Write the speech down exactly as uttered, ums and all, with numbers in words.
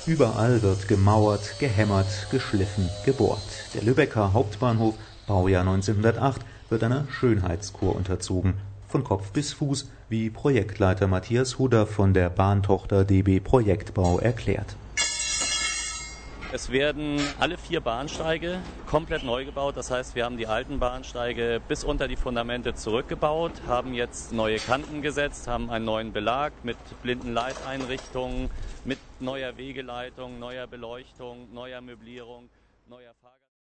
Überall wird gemauert, gehämmert, geschliffen, gebohrt. Der Lübecker Hauptbahnhof, Baujahr neunzehnhundertacht, wird einer Schönheitskur unterzogen. Von Kopf bis Fuß, wie Projektleiter Matthias Hudder von der Bahntochter D B Projektbau erklärt. Es werden alle vier Bahnsteige komplett neu gebaut. Das heißt, wir haben die alten Bahnsteige bis unter die Fundamente zurückgebaut, haben jetzt neue Kanten gesetzt, haben einen neuen Belag mit Blindenleiteinrichtungen, mit neuer Wegeleitung, neuer Beleuchtung, neuer Möblierung, neuer Fahrgast